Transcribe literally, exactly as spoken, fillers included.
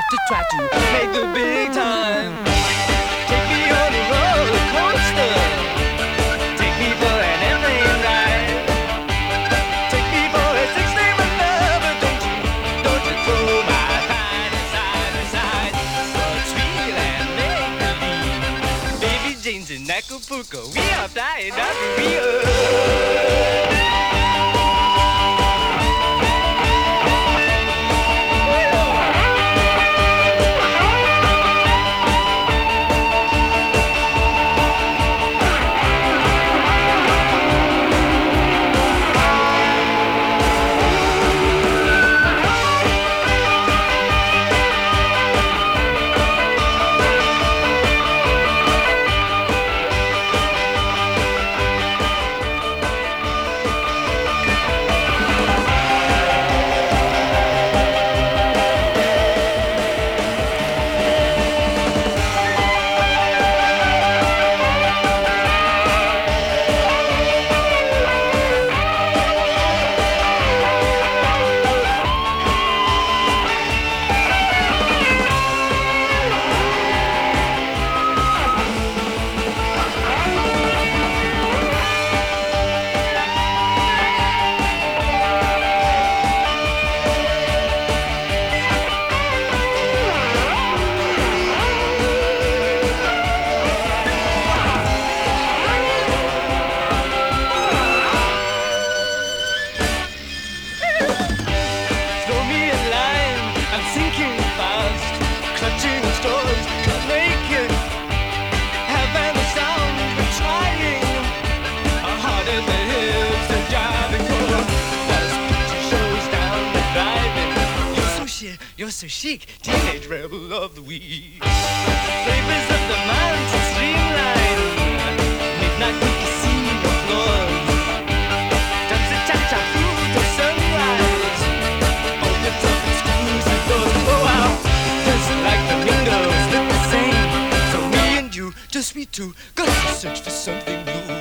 to try to make the big time. Take me on a roller coaster. Take me for an airplane ride. Take me for a six-day lover. Don't you, don't you throw my mind side to side. What's real and make believe? Baby Jane's in Acapulco. We are flying up to Rio. You're so chic, teenage rebel of the week. Flavors of the mountain streamline, midnight casino floors. Dance a cha-cha through the sunrise. Opens up exclusive doors. Oh wow, just like the windows look the same. So me and you, just we two, gotta search for something new.